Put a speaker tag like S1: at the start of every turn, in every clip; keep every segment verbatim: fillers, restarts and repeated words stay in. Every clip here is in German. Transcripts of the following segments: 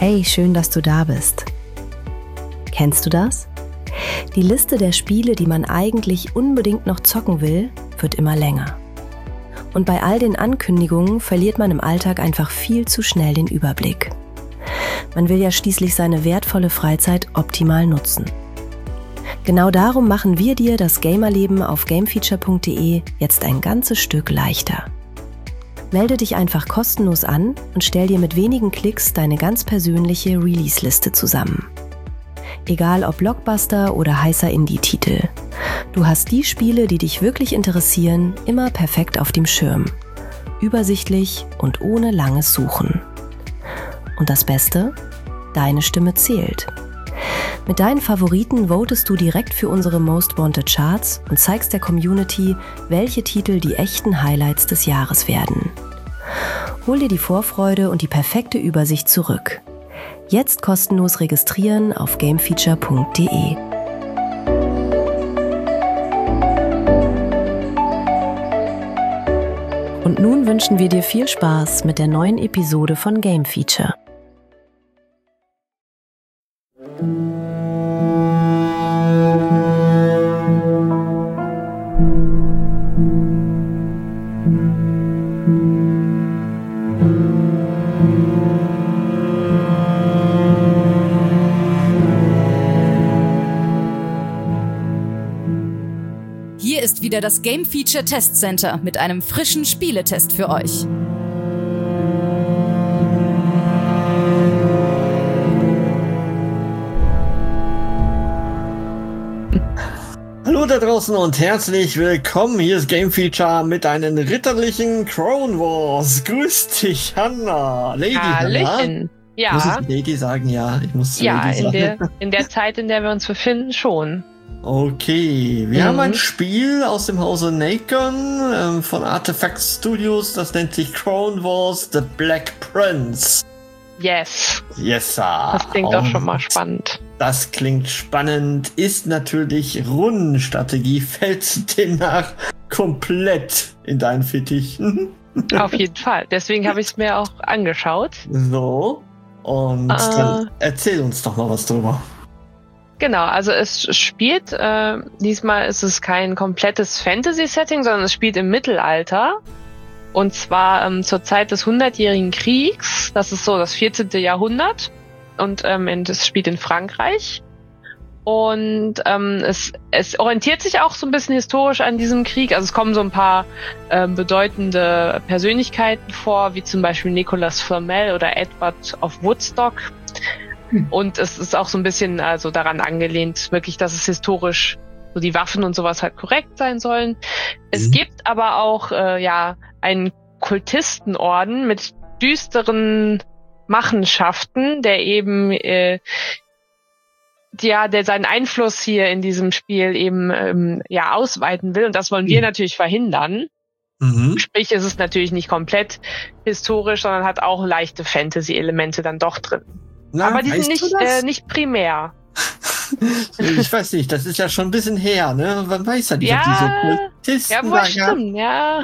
S1: Hey, schön, dass du da bist. Kennst du das? Die Liste der Spiele, die man eigentlich unbedingt noch zocken will, wird immer länger. Und bei all den Ankündigungen verliert man im Alltag einfach viel zu schnell den Überblick. Man will ja schließlich seine wertvolle Freizeit optimal nutzen. Genau darum machen wir dir das Gamerleben auf gamefeature punkt de jetzt ein ganzes Stück leichter. Melde dich einfach kostenlos an und stell dir mit wenigen Klicks deine ganz persönliche Release-Liste zusammen. Egal ob Blockbuster oder heißer Indie-Titel. Du hast die Spiele, die dich wirklich interessieren, immer perfekt auf dem Schirm. Übersichtlich und ohne langes Suchen. Und das Beste? Deine Stimme zählt. Mit deinen Favoriten votest du direkt für unsere Most Wanted Charts und zeigst der Community, welche Titel die echten Highlights des Jahres werden. Hol dir die Vorfreude und die perfekte Übersicht zurück. Jetzt kostenlos registrieren auf gamefeature punkt de. Und nun wünschen wir dir viel Spaß mit der neuen Episode von Game Feature.
S2: Hier ist wieder das Game Feature Test Center mit einem frischen Spieletest für euch.
S3: Hallo da draußen und herzlich willkommen. Hier ist Game Feature mit einem ritterlichen Crown Wars. Grüß dich, Hanna. Lady
S4: Hallöchen.
S3: Hanna.
S4: Ja.
S3: Muss ich Lady sagen? Ja, ich muss
S4: Ja,
S3: Lady
S4: in
S3: sagen.
S4: der, in der Zeit, in der wir uns befinden, schon.
S3: Okay, wir
S4: Mhm.
S3: haben ein Spiel aus dem Hause Nacon ähm, von Artifact Studios. Das nennt sich Crown Wars The Black Prince.
S4: Yes.
S3: Yes, sir.
S4: Das klingt doch
S3: Und
S4: schon mal spannend.
S3: Das klingt spannend, ist natürlich Rundenstrategie, fällt demnach komplett in deinen Fittich.
S4: Auf jeden Fall. Deswegen habe ich es mir auch angeschaut.
S3: So, und
S4: Äh.
S3: dann erzähl uns doch mal was drüber.
S4: Genau, also es spielt, äh, diesmal ist es kein komplettes Fantasy-Setting, sondern es spielt im Mittelalter. Und zwar ähm, zur Zeit des hundertjährigen Kriegs. Das ist so das vierzehnte Jahrhundert. Und ähm, es spielt in Frankreich. Und ähm, es, es orientiert sich auch so ein bisschen historisch an diesem Krieg. Also es kommen so ein paar äh, bedeutende Persönlichkeiten vor, wie zum Beispiel Nicolas Flamel oder Edward of Woodstock. Hm. Und es ist auch so ein bisschen also daran angelehnt, wirklich, dass es historisch so die Waffen und sowas halt korrekt sein sollen. Es
S3: Mhm.
S4: gibt aber auch äh, ja einen Kultistenorden mit düsteren Machenschaften, der eben äh, ja, der seinen Einfluss hier in diesem Spiel eben ähm, ja ausweiten will, und das wollen wir
S3: Mhm.
S4: natürlich verhindern.
S3: Mhm.
S4: Sprich, es ist natürlich nicht komplett historisch, sondern hat auch leichte Fantasy-Elemente dann doch drin.
S3: Na,
S4: Aber die sind
S3: weißt
S4: nicht
S3: du das?
S4: äh, nicht primär.
S3: Ich weiß nicht, das ist ja schon ein bisschen her, ne? Man weiß ja nicht,
S4: Ja,
S3: ob diese Kultisten
S4: Ja, wohl
S3: da gab.
S4: stimmt, ja.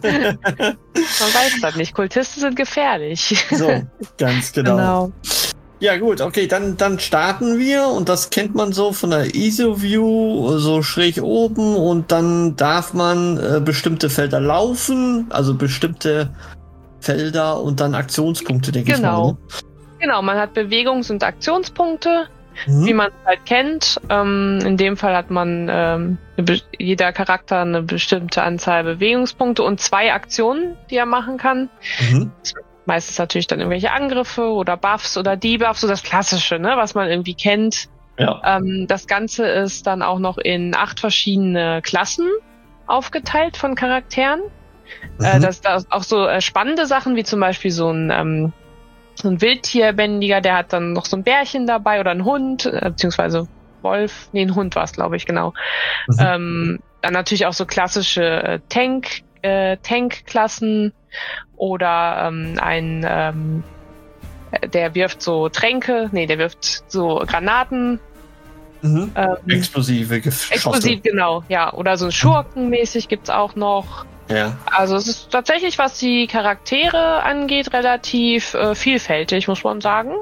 S4: Man weiß das nicht. Kultisten sind gefährlich.
S3: So, ganz genau.
S4: Genau.
S3: Ja gut, okay, dann, dann starten wir, und das kennt man so von der I S O-View, so schräg oben, und dann darf man äh, bestimmte Felder laufen, also bestimmte Felder und dann Aktionspunkte, denke
S4: Genau.
S3: ich mal.
S4: Genau, man hat Bewegungs- und Aktionspunkte,
S3: Ne?
S4: wie
S3: Mhm.
S4: man es halt kennt. Ähm, in dem Fall hat man ähm, eine be- jeder Charakter eine bestimmte Anzahl Bewegungspunkte und zwei Aktionen, die er machen kann.
S3: Mhm.
S4: Meistens natürlich dann irgendwelche Angriffe oder Buffs oder Debuffs, so das Klassische, ne, was man irgendwie kennt.
S3: Ja.
S4: Ähm, das Ganze ist dann auch noch in acht verschiedene Klassen aufgeteilt von Charakteren.
S3: Mhm.
S4: Äh, das, das auch so äh, spannende Sachen, wie zum Beispiel so ein, ähm, so ein Wildtierbändiger, der hat dann noch so ein Bärchen dabei oder ein Hund, äh, beziehungsweise Wolf, nee, ein Hund war es, glaube ich, genau.
S3: Mhm.
S4: Ähm, dann natürlich auch so klassische äh, Tank, äh, Tank-Klassen oder ähm, ein, ähm, der wirft so Tränke, nee, der wirft so Granaten.
S3: Mhm.
S4: Ähm,
S3: Explosive Geschosse.
S4: explosiv, genau, ja. Oder so Schurkenmäßig gibt's auch noch.
S3: Ja.
S4: Also es ist tatsächlich, was die Charaktere angeht, relativ äh, vielfältig, muss man sagen.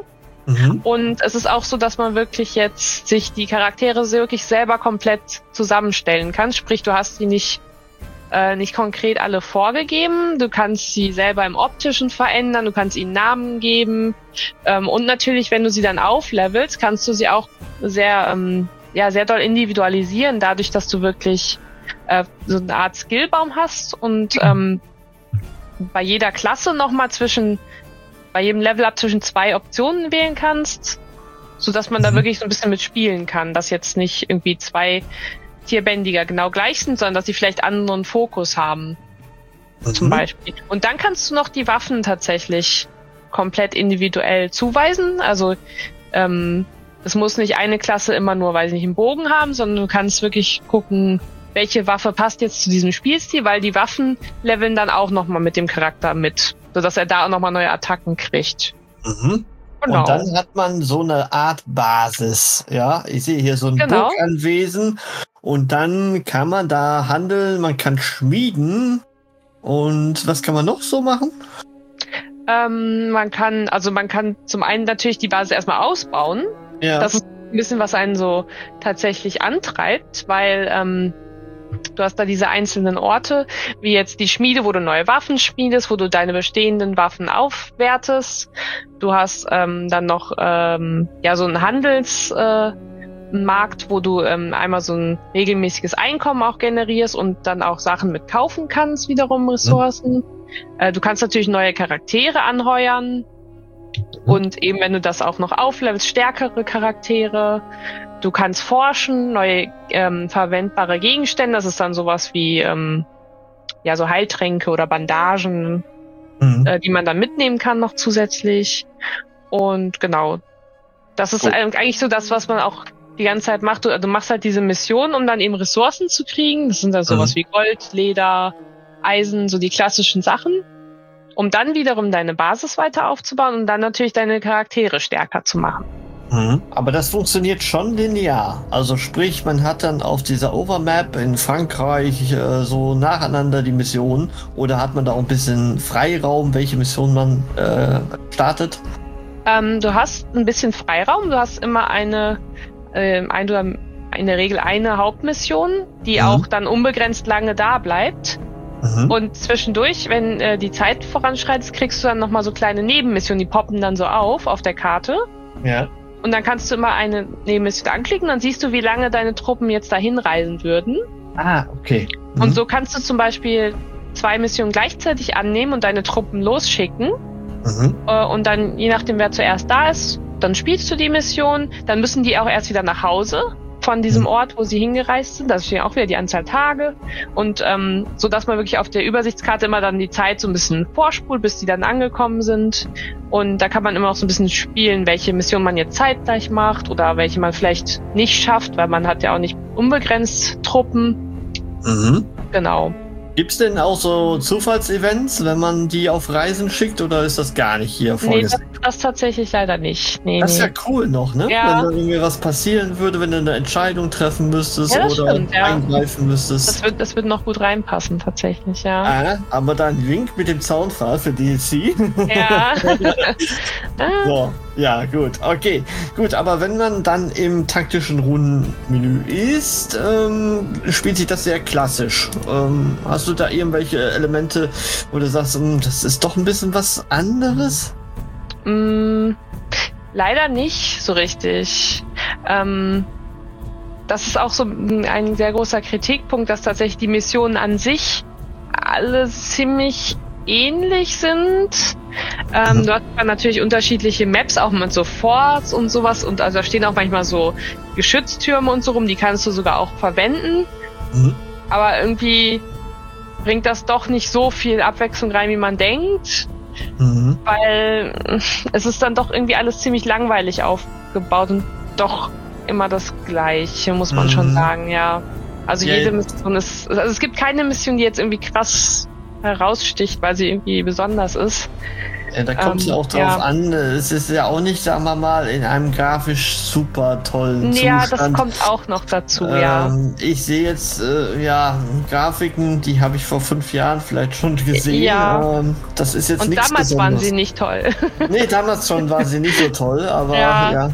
S4: Mhm. Und es ist auch so, dass man wirklich jetzt sich die Charaktere wirklich selber komplett zusammenstellen kann. Sprich, du hast die nicht, äh, nicht konkret alle vorgegeben. Du kannst sie selber im Optischen verändern, du kannst ihnen Namen geben. Ähm, und natürlich, wenn du sie dann auflevelst, kannst du sie auch sehr, ähm, ja, sehr doll individualisieren, dadurch, dass du wirklich äh, so eine Art Skillbaum hast und ähm, bei jeder Klasse nochmal zwischen bei jedem Level-Up zwischen zwei Optionen wählen kannst, so dass man mhm. da wirklich so ein bisschen mitspielen kann, dass jetzt nicht irgendwie zwei Tierbändiger genau gleich sind, sondern dass sie vielleicht anderen Fokus haben, mhm. zum Beispiel. Und dann kannst du noch die Waffen tatsächlich komplett individuell zuweisen, also ähm, es muss nicht eine Klasse immer nur, weiß ich nicht, einen Bogen haben, sondern du kannst wirklich gucken, welche Waffe passt jetzt zu diesem Spielstil, weil die Waffen leveln dann auch nochmal mit dem Charakter mit, sodass er da auch nochmal neue Attacken kriegt.
S3: Mhm. Genau. Und dann hat man so eine Art Basis. Ja, ich sehe hier so ein
S4: genau.
S3: Burganwesen und dann kann man da handeln, man kann schmieden. Und was kann man noch so machen?
S4: Ähm, man kann, also man kann zum einen natürlich die Basis erstmal ausbauen.
S3: Ja.
S4: Das ist ein bisschen, was einen so tatsächlich antreibt, weil ähm, du hast da diese einzelnen Orte, wie jetzt die Schmiede, wo du neue Waffen schmiedest, wo du deine bestehenden Waffen aufwertest. Du hast ähm, dann noch ähm, ja so einen Handelsmarkt, äh, wo du ähm, einmal so ein regelmäßiges Einkommen auch generierst und dann auch Sachen mit kaufen kannst, wiederum Ressourcen. Mhm. Äh, du kannst natürlich neue Charaktere anheuern. Und eben, wenn du das auch noch auflevelst, stärkere Charaktere. Du kannst forschen, neue ähm, verwendbare Gegenstände. Das ist dann sowas wie ähm, ja so Heiltränke oder Bandagen, mhm. äh, die man dann mitnehmen kann noch zusätzlich. Und genau, das ist oh. eigentlich so das, was man auch die ganze Zeit macht. Du, du machst halt diese Mission, um dann eben Ressourcen zu kriegen. Das sind dann sowas mhm. wie Gold, Leder, Eisen, so die klassischen Sachen. Um dann wiederum deine Basis weiter aufzubauen und dann natürlich deine Charaktere stärker zu machen.
S3: Mhm. Aber das funktioniert schon linear. Also sprich, man hat dann auf dieser Overmap in Frankreich äh, so nacheinander die Missionen, oder hat man da auch ein bisschen Freiraum, welche Mission man äh, startet?
S4: Ähm, du hast ein bisschen Freiraum. Du hast immer eine, äh, ein, oder in der Regel eine Hauptmission, die mhm. auch dann unbegrenzt lange da bleibt. Mhm. Und zwischendurch, wenn äh, die Zeit voranschreitet, kriegst du dann nochmal so kleine Nebenmissionen, die poppen dann so auf, auf der Karte.
S3: Ja.
S4: Und dann kannst du immer eine Nebenmission anklicken, dann siehst du, wie lange deine Truppen jetzt dahin reisen würden.
S3: Ah, okay. Mhm.
S4: Und so kannst du zum Beispiel zwei Missionen gleichzeitig annehmen und deine Truppen losschicken. Mhm. Äh, und dann, je nachdem, wer zuerst da ist, dann spielst du die Mission. Dann müssen die auch erst wieder nach Hause von diesem mhm. Ort, wo sie hingereist sind. Da steht auch wieder die Anzahl Tage. Und ähm, so dass man wirklich auf der Übersichtskarte immer dann die Zeit so ein bisschen vorspult, bis die dann angekommen sind. Und da kann man immer auch so ein bisschen spielen, welche Mission man jetzt zeitgleich macht oder welche man vielleicht nicht schafft, weil man hat ja auch nicht unbegrenzt Truppen.
S3: Mhm.
S4: Genau.
S3: Gibt's denn auch so Zufallsevents, wenn man die auf Reisen schickt, oder ist das gar nicht hier vorgesehen?
S4: Nee, das, das tatsächlich leider nicht. Nee,
S3: das ist
S4: nee.
S3: ja cool noch, ne?
S4: Ja.
S3: Wenn da irgendwie was passieren würde, wenn du eine Entscheidung treffen müsstest
S4: ja,
S3: oder
S4: stimmt, ja.
S3: eingreifen müsstest.
S4: Das wird, das wird noch gut reinpassen, tatsächlich, ja.
S3: Ah, aber dann Link mit dem Zaunpfahl für D L C.
S4: Ja.
S3: So, ja, gut, okay. Gut, aber wenn man dann im taktischen Rundenmenü ist, ähm, spielt sich das sehr klassisch. Ähm, hast du da irgendwelche Elemente, wo du sagst, mh, das ist doch ein bisschen was anderes?
S4: Mm, leider nicht so richtig. Ähm, das ist auch so ein sehr großer Kritikpunkt, dass tatsächlich die Missionen an sich alle ziemlich ähnlich sind. Ähm, mhm. Du hast natürlich unterschiedliche Maps, auch mit so Forts und sowas, und also da stehen auch manchmal so Geschütztürme und so rum, die kannst du sogar auch verwenden. Mhm. Aber irgendwie bringt das doch nicht so viel Abwechslung rein, wie man denkt. Mhm. Weil es ist dann doch irgendwie alles ziemlich langweilig aufgebaut und doch immer das Gleiche, muss man mhm. schon sagen, ja. Also ja, jede Mission ist, also es gibt keine Mission, die jetzt irgendwie krass heraussticht, weil sie irgendwie besonders ist.
S3: Ja, da kommt es
S4: ähm,
S3: auch drauf
S4: ja.
S3: an. Es ist ja auch nicht, sagen wir mal, in einem grafisch super tollen
S4: Ja,
S3: Zustand.
S4: das kommt auch noch dazu,
S3: ähm,
S4: ja.
S3: Ich sehe jetzt, äh, ja, Grafiken, die habe ich vor fünf Jahren vielleicht schon gesehen.
S4: Ja.
S3: Ähm, das ist jetzt
S4: Und
S3: nichts
S4: damals
S3: Besonderes.
S4: waren sie nicht toll.
S3: Nee, damals schon war sie nicht so toll, aber ja.
S4: Ja.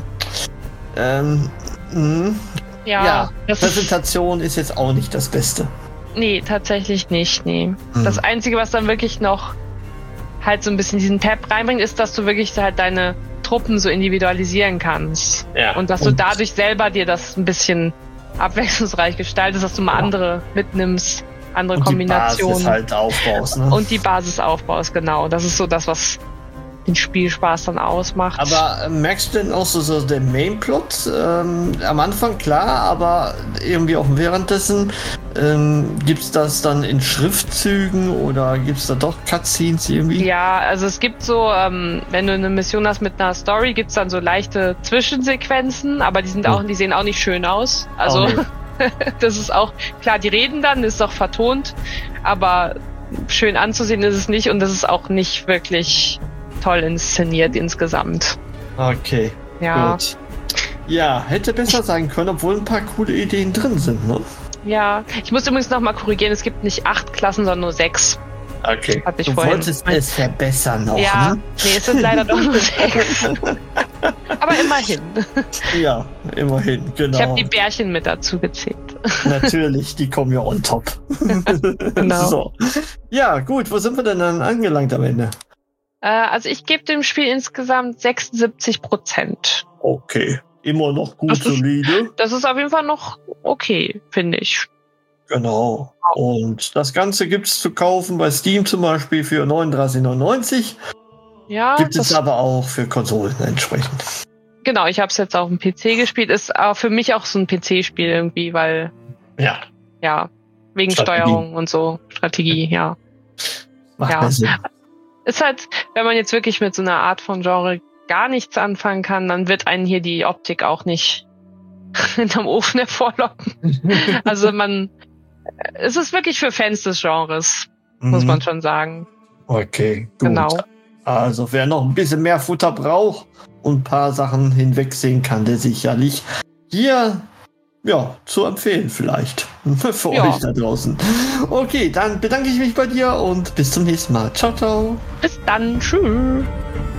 S3: Ähm, mh.
S4: Ja,
S3: ja,
S4: das ist,
S3: Präsentation ist jetzt auch nicht das Beste.
S4: nee, tatsächlich nicht, nee.
S3: Hm.
S4: Das Einzige, was dann wirklich noch halt so ein bisschen diesen Pep reinbringt, ist, dass du wirklich halt deine Truppen so individualisieren kannst.
S3: Ja.
S4: Und dass du dadurch selber dir das ein bisschen abwechslungsreich gestaltest, dass du mal
S3: Ja.
S4: andere mitnimmst, andere
S3: und
S4: Kombinationen.
S3: Die Basis halt aufbaust, ne?
S4: Und die Basis aufbaust, genau. Das ist so das, was den Spielspaß dann ausmacht.
S3: Aber äh, merkst du denn auch so, so den Mainplot? Ähm, am Anfang klar, aber irgendwie auch währenddessen ähm, gibt's das dann in Schriftzügen oder gibt's da doch Cutscenes irgendwie?
S4: Ja, also es gibt so, ähm, wenn du eine Mission hast mit einer Story, gibt's dann so leichte Zwischensequenzen, aber die sind auch, die sehen auch nicht schön aus. Also
S3: Auch nicht.
S4: das ist auch, klar, die reden dann, ist auch vertont, aber schön anzusehen ist es nicht und das ist auch nicht wirklich toll inszeniert insgesamt.
S3: Okay,
S4: Ja,
S3: gut. Ja, hätte besser sein können, obwohl ein paar coole Ideen drin sind, ne?
S4: ja. Ich muss übrigens nochmal korrigieren, es gibt nicht acht Klassen, sondern nur sechs.
S3: Okay.
S4: Hatte ich
S3: Du
S4: vorhin.
S3: wolltest es verbessern noch,
S4: Ja,
S3: ne?
S4: nee, es sind leider doch nur sechs. Aber immerhin.
S3: Ja, immerhin, genau.
S4: Ich habe die Bärchen mit dazu gezählt.
S3: Natürlich, die kommen ja on top.
S4: Genau.
S3: So. Ja, gut, wo sind wir denn dann angelangt am Ende?
S4: Äh, also ich gebe dem Spiel insgesamt sechsundsiebzig Prozent.
S3: Okay, immer noch gut
S4: Das ist-
S3: solide.
S4: Das ist auf jeden Fall noch okay, finde ich.
S3: Genau. Und das Ganze gibt's zu kaufen bei Steam zum Beispiel für neununddreißig neunundneunzig.
S4: Ja,
S3: Gibt es
S4: das,
S3: aber auch für Konsolen entsprechend.
S4: genau, ich habe es jetzt auf dem P C gespielt. Ist auch für mich auch so ein P C-Spiel irgendwie, weil,
S3: Ja,
S4: ja, wegen
S3: Strategie.
S4: Steuerung und so, Strategie, ja.
S3: macht
S4: Ja.
S3: mehr Sinn.
S4: Ist halt, wenn man jetzt wirklich mit so einer Art von Genre gar nichts anfangen kann, dann wird einen hier die Optik auch nicht hinterm Ofen hervorlocken. Also man, es ist wirklich für Fans des Genres, muss
S3: Mhm.
S4: man schon sagen.
S3: Okay, gut.
S4: Genau.
S3: Also wer noch ein bisschen mehr Futter braucht und ein paar Sachen hinwegsehen kann, der sicherlich hier ja zu empfehlen vielleicht für
S4: Ja.
S3: euch da draußen. Okay, dann bedanke ich mich bei dir und bis zum nächsten Mal. Ciao, ciao.
S4: Bis dann, tschüss.